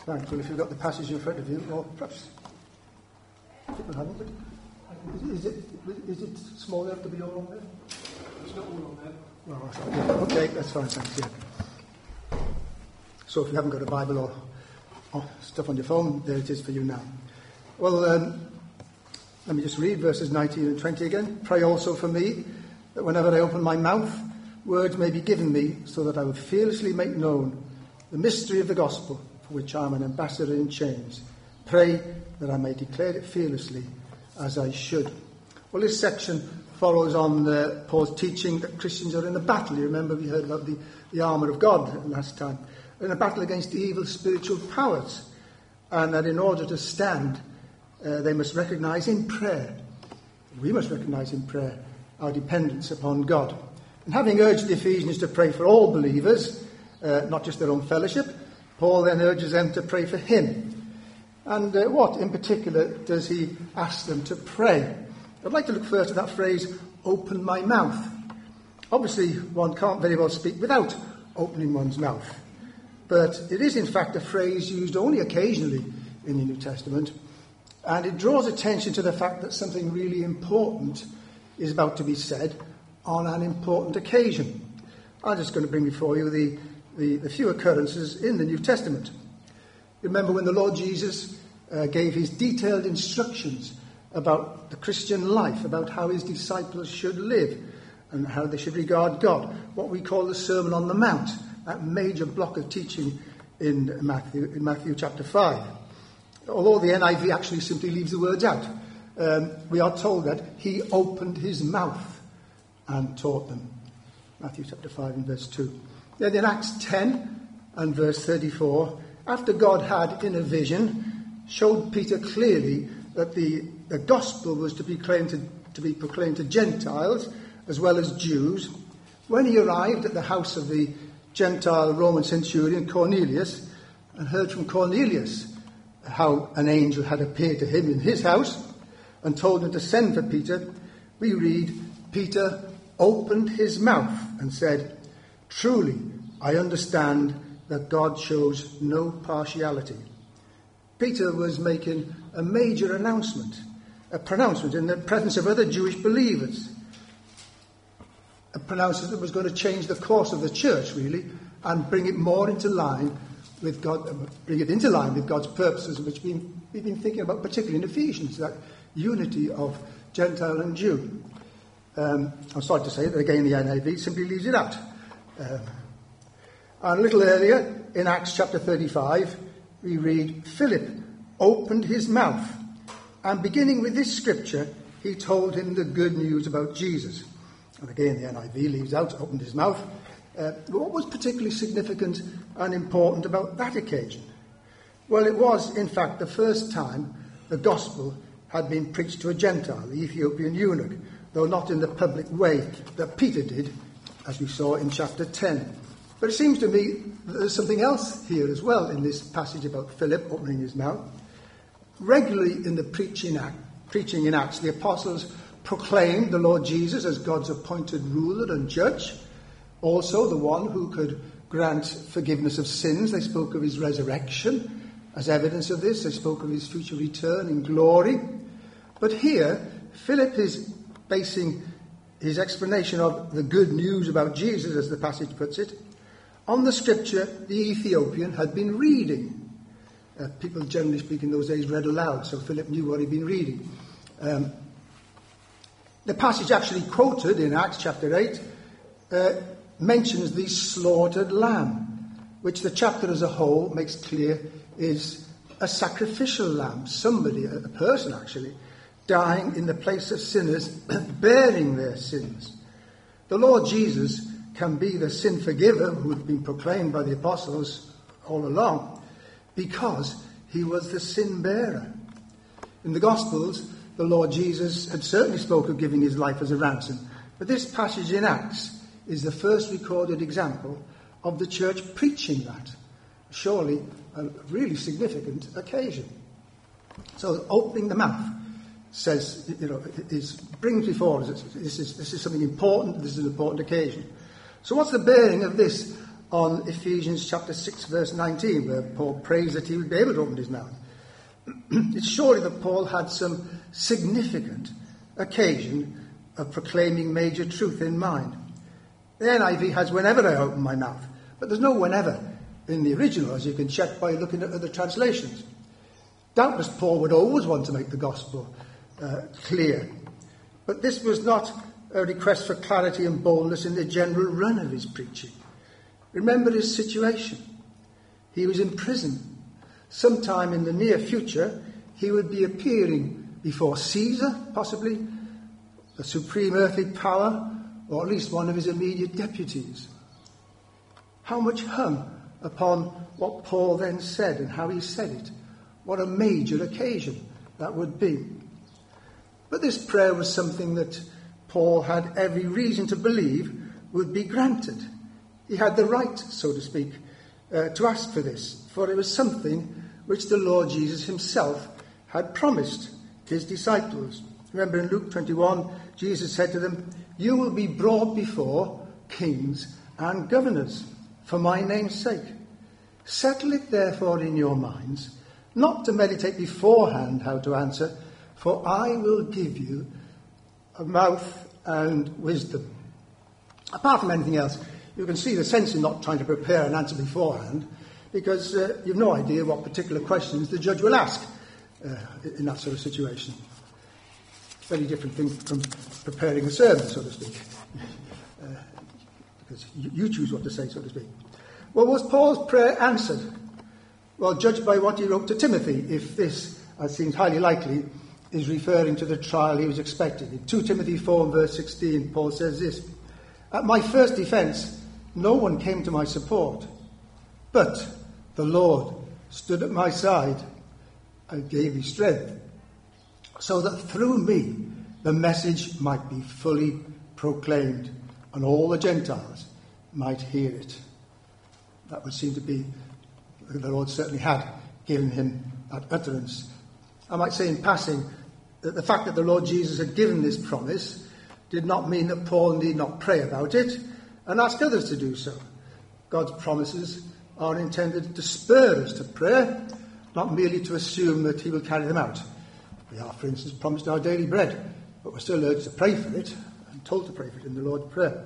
Right, well, if you've got the passage in front of you, or perhaps people haven't, but is it small enough to be all on there? It's not all on there. Oh, yeah. Okay, that's fine, thanks, yeah. So if you haven't got a Bible or stuff on your phone, there it is for you now. Well, let me just read verses 19 and 20 again. Pray also for me, that whenever I open my mouth, words may be given me, so that I would fearlessly make known the mystery of the gospel, for which I am an ambassador in chains. Pray that I may declare it fearlessly, as I should. Well, this section follows on Paul's teaching that Christians are in a battle. You remember we heard about the armour of God last time. In a battle against evil spiritual powers. And that in order to stand, they must recognise in prayer, we must recognise in prayer, our dependence upon God. And having urged the Ephesians to pray for all believers, not just their own fellowship, Paul then urges them to pray for him. And what in particular does he ask them to pray? I'd like to look first at that phrase, open my mouth. Obviously, one can't very well speak without opening one's mouth. But it is in fact a phrase used only occasionally in the New Testament. And it draws attention to the fact that something really important is about to be said on an important occasion. I'm just going to bring before you the few occurrences in the New Testament. Remember when the Lord Jesus gave his detailed instructions about the Christian life, about how his disciples should live and how they should regard God, what we call the Sermon on the Mount, that major block of teaching in Matthew chapter 5. Although the NIV actually simply leaves the words out, we are told that he opened his mouth and taught them. Matthew chapter 5 and verse 2. Then in Acts 10 and verse 34, after God had, in a vision, showed Peter clearly that the gospel was to be proclaimed to Gentiles as well as Jews, when he arrived at the house of the Gentile Roman centurion Cornelius and heard from Cornelius how an angel had appeared to him in his house and told him to send for Peter, we read, Peter opened his mouth and said, truly, I understand that God shows no partiality. Peter was making a major announcement, a pronouncement in the presence of other Jewish believers. A pronouncement that was going to change the course of the church, really, and bring it more into line with God, bring it into line with God's purposes, which we've been thinking about, particularly in Ephesians, that unity of Gentile and Jew. I'm sorry to say that again the NIV simply leaves it out. And a little earlier, in Acts chapter 35, we read, Philip opened his mouth, and beginning with this scripture, he told him the good news about Jesus. And again, the NIV leaves out, opened his mouth. What was particularly significant and important about that occasion? Well, it was, in fact, the first time the gospel had been preached to a Gentile, the Ethiopian eunuch, though not in the public way that Peter did, as we saw in chapter 10. But it seems to me that there's something else here as well in this passage about Philip opening his mouth. Regularly in the preaching in Acts, the apostles proclaimed the Lord Jesus as God's appointed ruler and judge, also the one who could grant forgiveness of sins. They spoke of his resurrection as evidence of this. They spoke of his future return in glory. But here, Philip is basing his explanation of the good news about Jesus, as the passage puts it, on the scripture the Ethiopian had been reading. People, generally speaking, in those days read aloud, so Philip knew what he'd been reading. The passage actually quoted in Acts chapter 8 mentions the slaughtered lamb, which the chapter as a whole makes clear is a sacrificial lamb, somebody, a person actually, dying in the place of sinners, bearing their sins. The Lord Jesus can be the sin forgiver who had been proclaimed by the apostles all along, because he was the sin bearer. In the Gospels, the Lord Jesus had certainly spoken of giving his life as a ransom, but this passage in Acts is the first recorded example of the church preaching that. Surely a really significant occasion. So opening the mouth says, brings before us, this is something important, this is an important occasion. So what's the bearing of this on Ephesians chapter 6, verse 19, where Paul prays that he would be able to open his mouth. It's surely that Paul had some significant occasion of proclaiming major truth in mind. The NIV has whenever I open my mouth, but there's no whenever in the original, as you can check by looking at other translations. Doubtless Paul would always want to make the gospel clear, but this was not a request for clarity and boldness in the general run of his preaching. Remember his situation. He was in prison. Sometime in the near future, he would be appearing before Caesar, possibly, the supreme earthly power, or at least one of his immediate deputies. How much hung upon what Paul then said and how he said it. What a major occasion that would be. But this prayer was something that Paul had every reason to believe would be granted. He had the right, so to speak, to ask for this, for it was something which the Lord Jesus himself had promised his disciples. Remember in Luke 21, Jesus said to them, "You will be brought before kings and governors for my name's sake. Settle it therefore in your minds, not to meditate beforehand how to answer, for I will give you a mouth and wisdom." Apart from anything else, you can see the sense in not trying to prepare an answer beforehand, because you've no idea what particular questions the judge will ask in that sort of situation. Very different thing from preparing a sermon, so to speak, because you choose what to say, so to speak. Well, was Paul's prayer answered? Well, judged by what he wrote to Timothy, if this, as seems highly likely, is referring to the trial he was expecting. In 2 Timothy 4 and verse 16, Paul says this, "At my first defence, no one came to my support, but the Lord stood at my side and gave me strength, so that through me the message might be fully proclaimed, and all the Gentiles might hear it." That would seem to be, the Lord certainly had given him that utterance. I might say in passing that the fact that the Lord Jesus had given this promise did not mean that Paul need not pray about it and ask others to do so. God's promises are intended to spur us to prayer, not merely to assume that he will carry them out. We are, for instance, promised our daily bread, but we're still urged to pray for it and told to pray for it in the Lord's Prayer.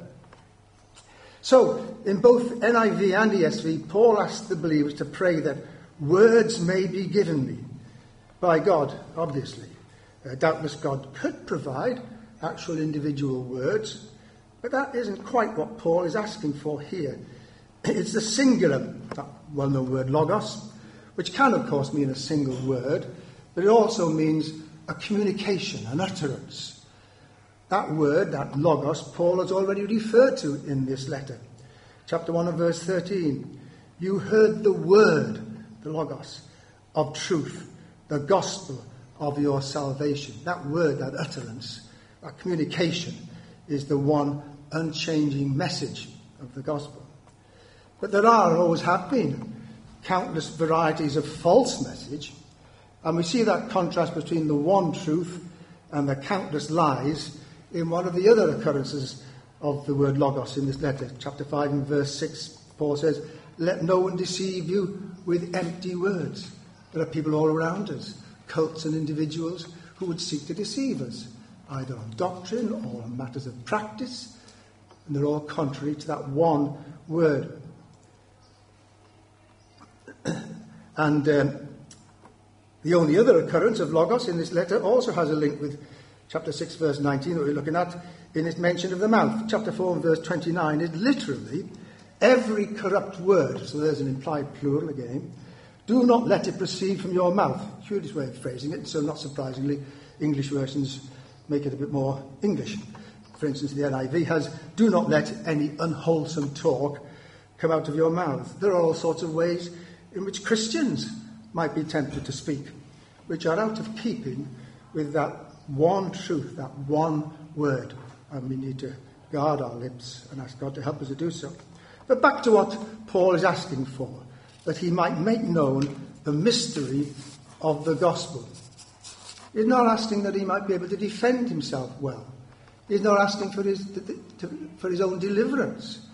So, in both NIV and ESV, Paul asked the believers to pray that words may be given me by God, obviously. Doubtless God could provide actual individual words, but that isn't quite what Paul is asking for here. It's the singular, that well-known word logos, which can, of course, mean a single word, but it also means a communication, an utterance. That word, that logos, Paul has already referred to in this letter. Chapter 1 and verse 13. "You heard the word," the logos, "of truth, the gospel of your salvation." That word, that utterance, that communication is the one unchanging message of the gospel. But there are and always have been countless varieties of false message, and we see that contrast between the one truth and the countless lies in one of the other occurrences of the word logos in this letter. Chapter 5 and verse 6, Paul says, "Let no one deceive you with empty words." There are people all around us, cults and individuals, who would seek to deceive us, either on doctrine or on matters of practice, and they're all contrary to that one word. And the only other occurrence of logos in this letter also has a link with chapter 6, verse 19 that we're looking at in its mention of the mouth. Chapter 4 and verse 29 is literally every corrupt word, so there's an implied plural again. "Do not let it proceed from your mouth." Curious way of phrasing it, so not surprisingly, English versions make it a bit more English. For instance, the NIV has, "Do not let any unwholesome talk come out of your mouth." There are all sorts of ways in which Christians might be tempted to speak, which are out of keeping with that one truth, that one word. And we need to guard our lips and ask God to help us to do so. But back to what Paul is asking for, that he might make known the mystery of the gospel. He's not asking that he might be able to defend himself well. He's not asking for his own deliverance. He's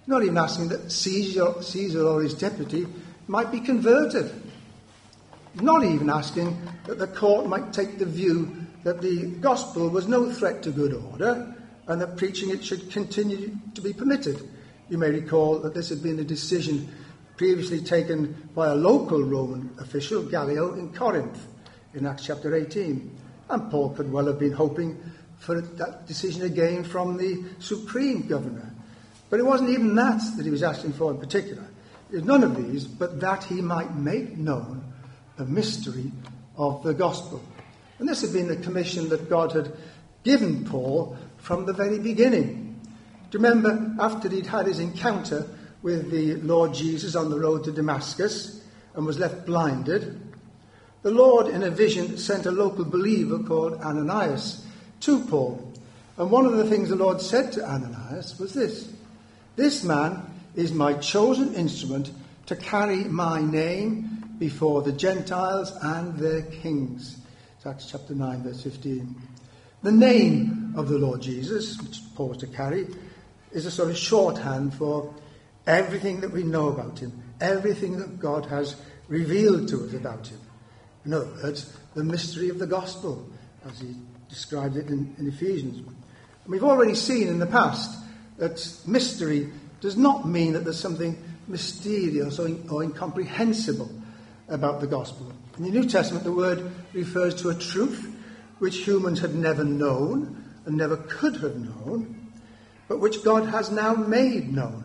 Not even asking that Caesar or his deputy might be converted. Not even asking that the court might take the view that the gospel was no threat to good order and that preaching it should continue to be permitted. You may recall that this had been a decision previously taken by a local Roman official, Gallio, in Corinth, in Acts chapter 18. And Paul could well have been hoping for that decision again from the supreme governor. But it wasn't even that he was asking for in particular. It was none of these, but that he might make known the mystery of the gospel. And this had been the commission that God had given Paul from the very beginning. Do you remember, after he'd had his encounter with the Lord Jesus on the road to Damascus and was left blinded, the Lord in a vision sent a local believer called Ananias to Paul. And one of the things the Lord said to Ananias was this: "This man is my chosen instrument to carry my name before the Gentiles and their kings." It's Acts chapter 9, verse 15. The name of the Lord Jesus, which Paul was to carry, is a sort of shorthand for everything that we know about him, everything that God has revealed to us about him. In other words, the mystery of the gospel, as he described it in Ephesians. And we've already seen in the past that mystery does not mean that there's something mysterious or incomprehensible about the gospel. In the New Testament, the word refers to a truth which humans had never known and never could have known, but which God has now made known.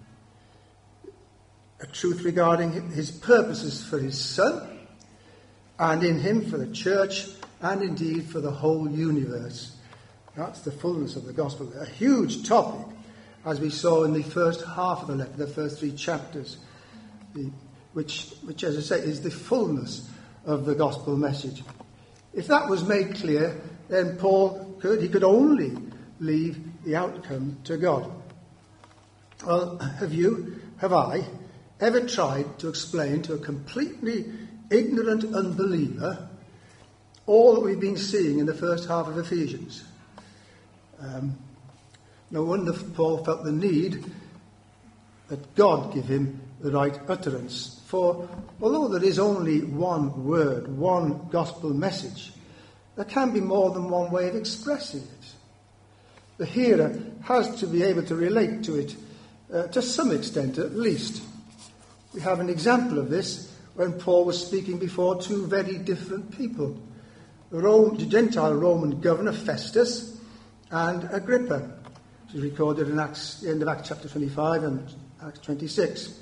A truth regarding his purposes for his Son, and in him for the church, and indeed for the whole universe. That's the fullness of the gospel. A huge topic, as we saw in the first half of the letter, the first 3 chapters, which, as I say, is the fullness of the gospel message. If that was made clear, then Paul could only leave the outcome to God. Well, have I ever tried to explain to a completely ignorant unbeliever all that we've been seeing in the first half of Ephesians? No wonder Paul felt the need that God give him the right utterance. For although there is only one word, one gospel message, there can be more than one way of expressing it. The hearer has to be able to relate to it to some extent at least. We have an example of this when Paul was speaking before 2 very different people. The Gentile Roman governor Festus and Agrippa, which is recorded in the end of Acts chapter 25 and Acts 26.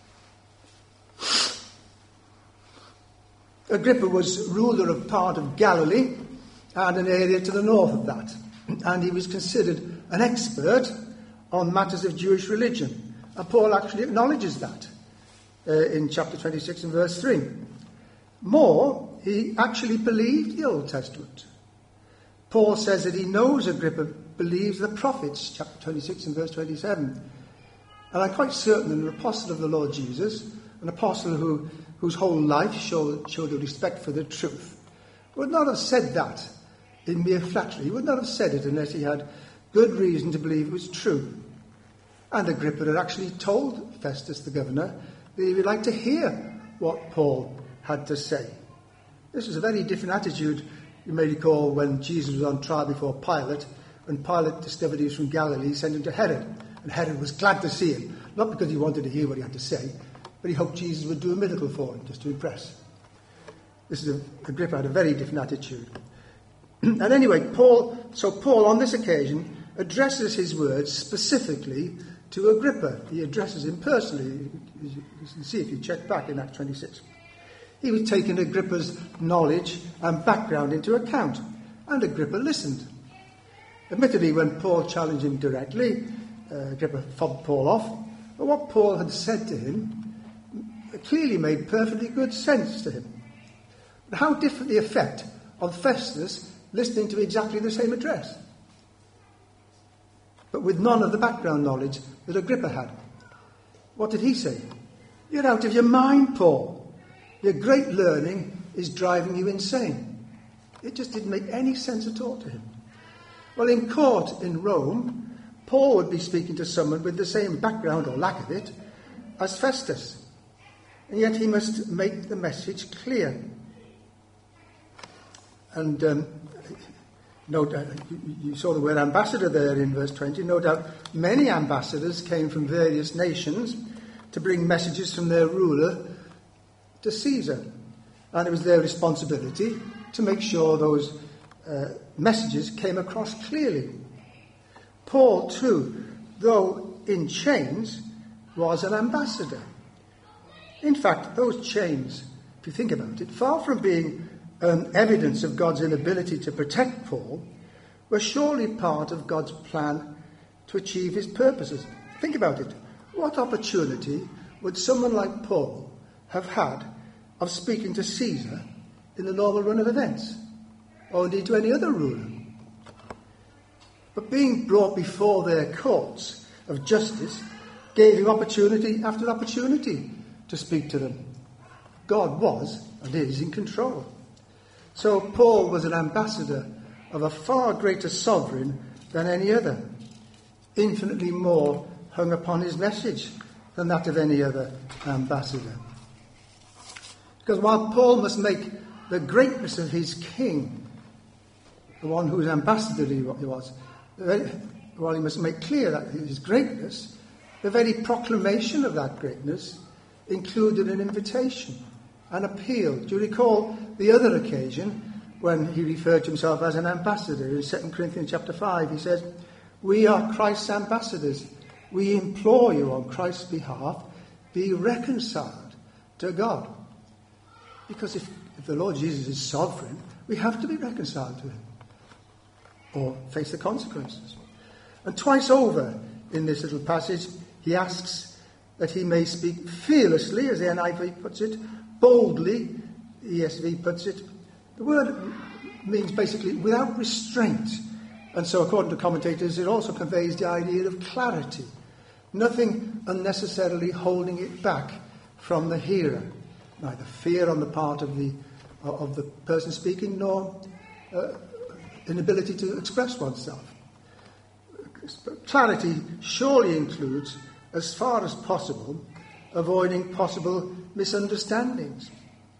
Agrippa was ruler of part of Galilee and an area to the north of that, and he was considered an expert on matters of Jewish religion. And Paul actually acknowledges that in chapter 26 and verse 3. More, he actually believed the Old Testament. Paul says that he knows Agrippa believes the prophets, chapter 26 and verse 27. And I'm quite certain that an apostle of the Lord Jesus, an apostle whose whole life showed a respect for the truth, would not have said that in mere flattery. He would not have said it unless he had good reason to believe it was true. And Agrippa had actually told Festus, the governor, that he would like to hear what Paul had to say. This was a very different attitude, you may recall, when Jesus was on trial before Pilate. When Pilate discovered he was from Galilee, he sent him to Herod. And Herod was glad to see him, not because he wanted to hear what he had to say, but he hoped Jesus would do a miracle for him, just to impress. Agrippa had a very different attitude. And anyway, Paul on this occasion addresses his words specifically to Agrippa. He addresses him personally. You can see if you check back in Acts 26. He was taking Agrippa's knowledge and background into account, and Agrippa listened. Admittedly, when Paul challenged him directly, Agrippa fobbed Paul off, but what Paul had said to him clearly made perfectly good sense to him. But how different the effect of Festus listening to exactly the same address, but with none of the background knowledge that Agrippa had. What did he say? "You're out of your mind, Paul. Your great learning is driving you insane." It just didn't make any sense at all to him. Well, in court in Rome, Paul would be speaking to someone with the same background, or lack of it, as Festus. And yet he must make the message clear. And no doubt, you saw the word ambassador there in verse 20. No doubt many ambassadors came from various nations to bring messages from their ruler to Caesar. And it was their responsibility to make sure those messages came across clearly. Paul, too, though in chains, was an ambassador. In fact, those chains, if you think about it, far from being evidence of God's inability to protect Paul, were surely part of God's plan to achieve his purposes. Think about it. What opportunity would someone like Paul have had of speaking to Caesar in the normal run of events, or indeed to any other ruler? But being brought before their courts of justice gave him opportunity after opportunity to speak to them. God was and is in control. So Paul was an ambassador of a far greater sovereign than any other. Infinitely more hung upon his message than that of any other ambassador. Because while Paul must make the greatness of his king, the one whose ambassador he was, while he must make clear that his greatness, the very proclamation of that greatness included an invitation, an appeal. Do you recall the other occasion when he referred to himself as an ambassador? In 2 Corinthians chapter 5, he says, "We are Christ's ambassadors. We implore you on Christ's behalf, be reconciled to God." Because if the Lord Jesus is sovereign, we have to be reconciled to him, or face the consequences. And twice over in this little passage, he asks that he may speak fearlessly, as the NIV puts it, boldly, the ESV puts it. The word means basically without restraint. And so, according to commentators, it also conveys the idea of clarity. Nothing unnecessarily holding it back from the hearer. Neither fear on the part of the person speaking, nor inability to express oneself. Clarity surely includes, as far as possible, avoiding possible misunderstandings.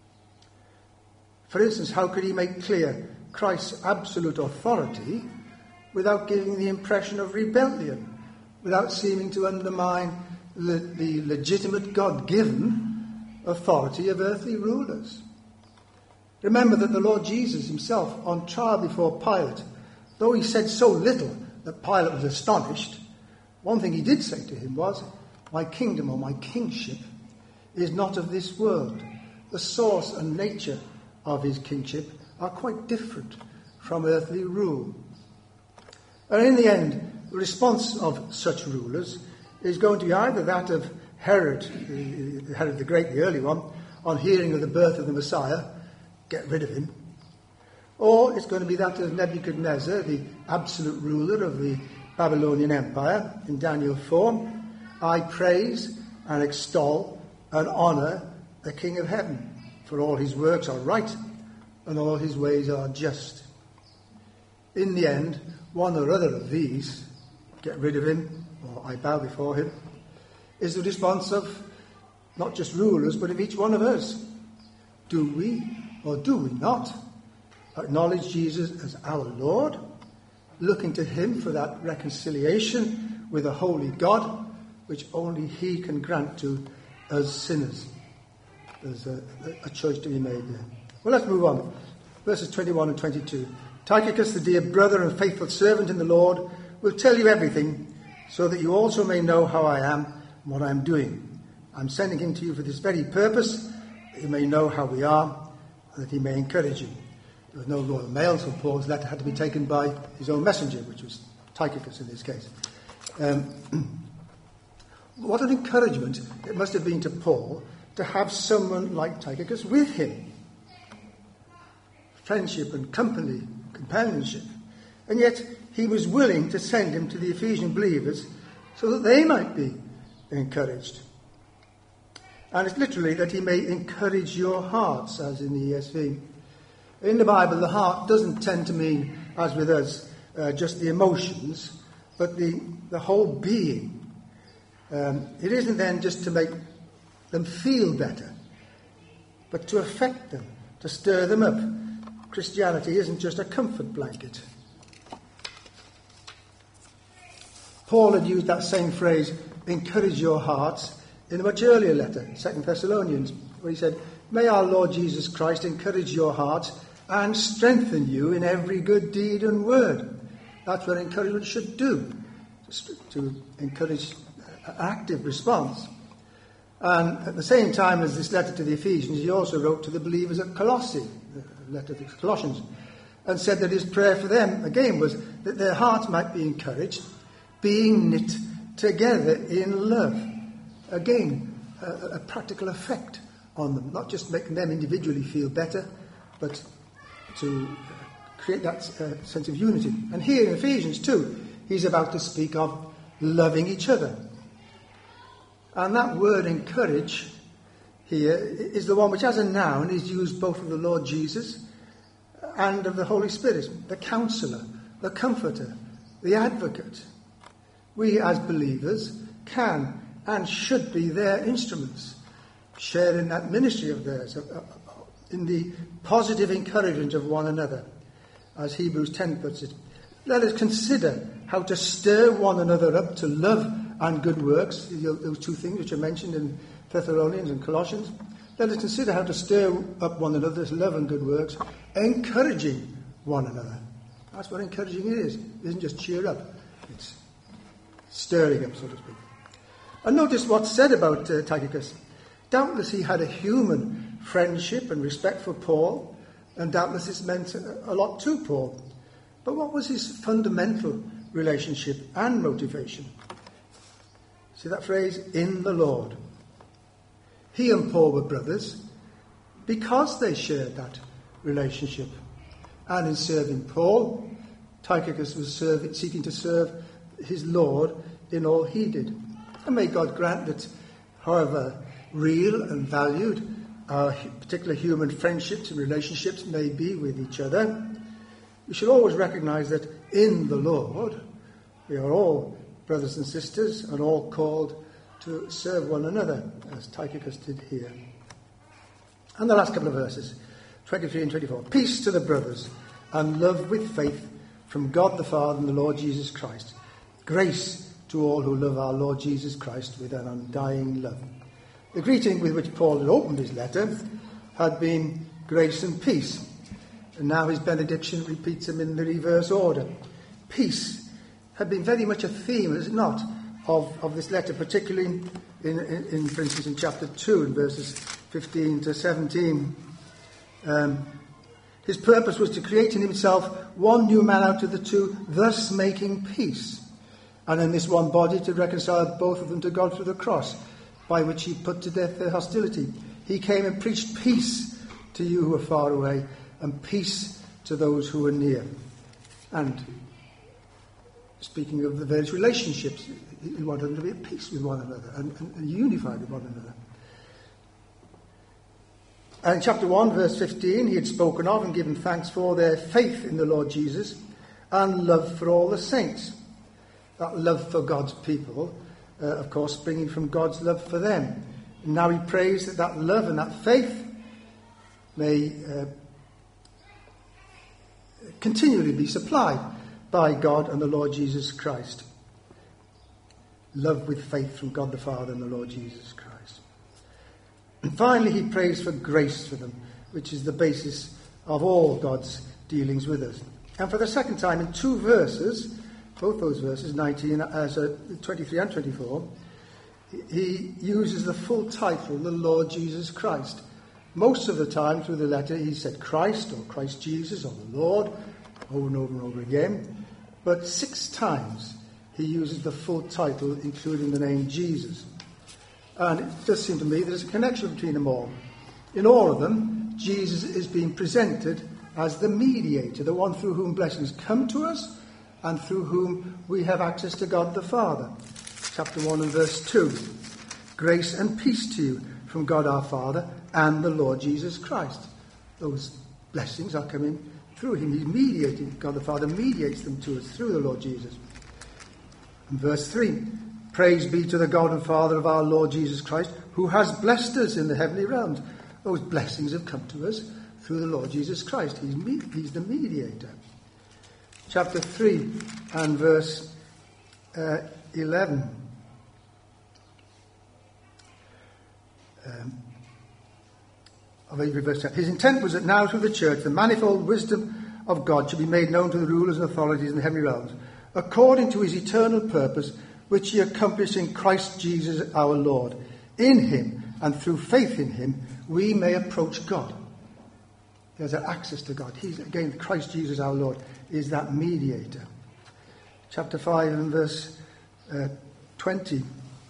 For instance, how could he make clear Christ's absolute authority without giving the impression of rebellion, without seeming to undermine the legitimate God-given authority of earthly rulers? Remember that the Lord Jesus himself, on trial before Pilate, though he said so little that Pilate was astonished, one thing he did say to him was, "My kingdom or my kingship is not of this world." The source and nature of his kingship are quite different from earthly rule. And in the end, the response of such rulers is going to be either that of Herod the Great, the early one, on hearing of the birth of the Messiah, get rid of him. Or it's going to be that of Nebuchadnezzar, the absolute ruler of the Babylonian Empire, in Daniel 4. "I praise and extol and honour the King of heaven, for all his works are right and all his ways are just." In the end, one or other of these, get rid of him, or I bow before him, is the response of not just rulers, but of each one of us. Do we, or do we not, acknowledge Jesus as our Lord, looking to him for that reconciliation with a holy God, which only he can grant to us sinners? There's a choice to be made there. Well, let's move on. Verses 21 and 22. "Tychicus, the dear brother and faithful servant in the Lord, will tell you everything, so that you also may know how I am and what I am doing. I'm sending him to you for this very purpose, that you may know how we are, and that he may encourage you." There was no royal mail, so Paul's letter had to be taken by his own messenger, which was Tychicus in this case. What an encouragement it must have been to Paul to have someone like Tychicus with him. Friendship and company, companionship. And yet he was willing to send him to the Ephesian believers so that they might be encouraged. And it's literally that he may encourage your hearts, as in the ESV. In the Bible, the heart doesn't tend to mean, as with us, just the emotions. but the whole being. It isn't then just to make them feel better, but to affect them, to stir them up. Christianity isn't just a comfort blanket. Paul had used that same phrase, encourage your hearts, in a much earlier letter, 2 Thessalonians, where he said, may our Lord Jesus Christ encourage your hearts and strengthen you in every good deed and word. That's what encouragement should do, to encourage an active response. And at the same time as this letter to the Ephesians, he also wrote to the believers at Colossae, the letter to the Colossians, and said that his prayer for them, again, was that their hearts might be encouraged, being knit together in love. Again, a practical effect on them, not just making them individually feel better, but to create that sense of unity. And here in Ephesians 2, he's about to speak of loving each other. And that word encourage here is the one which as a noun is used both of the Lord Jesus and of the Holy Spirit, the counsellor, the comforter, the advocate. We as believers can and should be their instruments, share in that ministry of theirs, in the positive encouragement of one another. As Hebrews 10 puts it, let us consider how to stir one another up to love and good works, those two things which are mentioned in Thessalonians and Colossians. Let us consider how to stir up one another to love and good works, encouraging one another. That's what encouraging is. It isn't just cheer up. It's stirring up, so to speak. And notice what's said about Tychicus. Doubtless he had a human friendship and respect for Paul, and doubtless this meant a lot to Paul. But what was his fundamental relationship and motivation? See that phrase, in the Lord. He and Paul were brothers because they shared that relationship. And in serving Paul, Tychicus was seeking to serve his Lord in all he did. And may God grant that, however real and valued our particular human friendships and relationships may be with each other, we should always recognise that in the Lord we are all brothers and sisters and all called to serve one another, as Tychicus did here. And the last couple of verses, 23 and 24. Peace to the brothers and love with faith from God the Father and the Lord Jesus Christ. Grace to all who love our Lord Jesus Christ with an undying love. The greeting with which Paul had opened his letter had been grace and peace. And now his benediction repeats them in the reverse order. Peace had been very much a theme, is it not, of this letter, particularly in for instance, in chapter 2, in verses 15 to 17. His purpose was to create in himself one new man out of the two, thus making peace. And in this one body to reconcile both of them to God through the cross, by which he put to death their hostility. He came and preached peace to you who are far away, and peace to those who are near. And speaking of the various relationships, he wanted them to be at peace with one another and unified with one another. And in chapter 1, verse 15, he had spoken of and given thanks for their faith in the Lord Jesus and love for all the saints. That love for God's people, of course, springing from God's love for them. And now he prays that that love and that faith may continually be supplied by God and the Lord Jesus Christ. Love with faith from God the Father and the Lord Jesus Christ. And finally, he prays for grace for them, which is the basis of all God's dealings with us. And for the second time in two verses, both those verses, 23 and 24, he uses the full title, the Lord Jesus Christ. Most of the time through the letter he said Christ or Christ Jesus or the Lord over and over and over again. But 6 times he uses the full title, including the name Jesus. And it does seem to me there's a connection between them all. In all of them, Jesus is being presented as the mediator, the one through whom blessings come to us and through whom we have access to God the Father. Chapter 1 and verse 2. Grace and peace to you from God our Father and the Lord Jesus Christ. Those blessings are coming through him. He's mediating. God the Father mediates them to us through the Lord Jesus. And verse 3, praise be to the God and Father of our Lord Jesus Christ, who has blessed us in the heavenly realms. Those blessings have come to us through the Lord Jesus Christ. He's the mediator. Chapter 3 and verse 11. His intent was that now through the church the manifold wisdom of God should be made known to the rulers and authorities in the heavenly realms, according to his eternal purpose, which he accomplished in Christ Jesus our Lord. In him and through faith in him we may approach God. There's access to God. He's, again, Christ Jesus our Lord is that mediator. Chapter 5 and verse 20.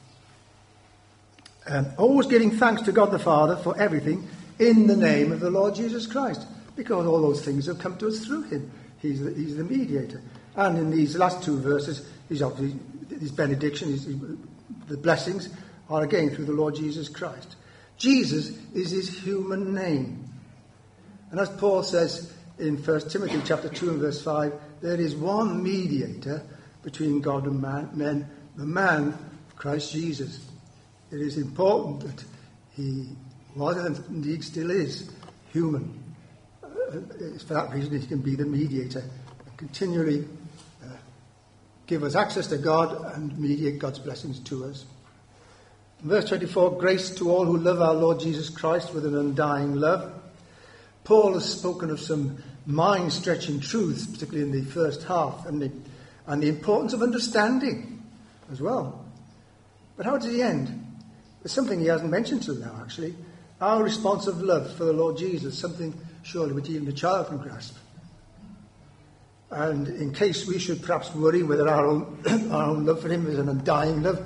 Always giving thanks to God the Father for everything in the name of the Lord Jesus Christ, because all those things have come to us through him. He's the mediator. And in these last two verses, he's obviously, his benediction, the blessings are again through the Lord Jesus Christ. Jesus is his human name. And as Paul says in 1 Timothy chapter 2 and verse 5, there is one mediator between God and men, the man, Christ Jesus. It is important that he was and indeed still is human. It's for that reason he can be the mediator and continually give us access to God and mediate God's blessings to us. In verse 24, grace to all who love our Lord Jesus Christ with an undying love. Paul has spoken of some mind-stretching truths, particularly in the first half, and the importance of understanding as well. But how does he end? There's something he hasn't mentioned till now, actually. Our response of love for the Lord Jesus, something surely which even a child can grasp. And in case we should perhaps worry whether our own love for him is an undying love,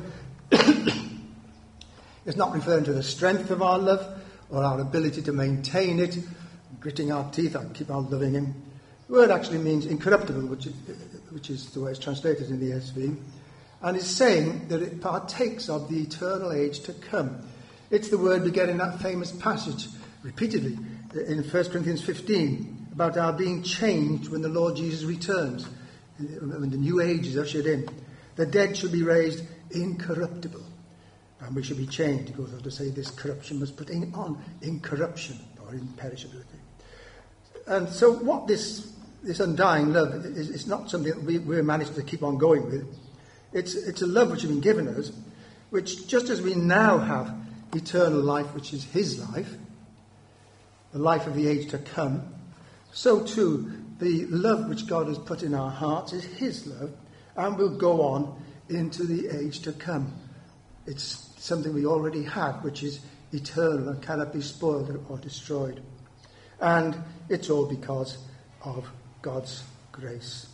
it's not referring to the strength of our love or our ability to maintain it, gritting our teeth and keep on loving him. The word actually means incorruptible, which is the way it's translated in the ESV, and is saying that it partakes of the eternal age to come. It's the word we get in that famous passage repeatedly in 1 Corinthians 15 about our being changed when the Lord Jesus returns, when the new age is ushered in. The dead shall be raised incorruptible, and we shall be changed. It goes on to say this corruption must put on incorruption or imperishability. And so what this undying love is not something that we're managed to keep on going with. It's a love which has been given us, which just as we now have eternal life, which is his life, the life of the age to come, so too the love which God has put in our hearts is his love and will go on into the age to come. It's something we already have, which is eternal and cannot be spoiled or destroyed. And it's all because of God's grace.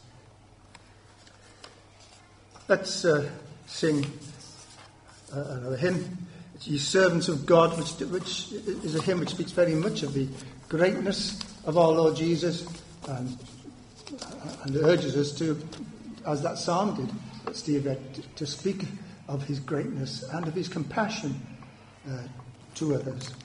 Let's sing another hymn. It's Ye Servants of God, which is a hymn which speaks very much of the greatness of our Lord Jesus and urges us to, as that psalm did, that Steve read, to speak of his greatness and of his compassion to others.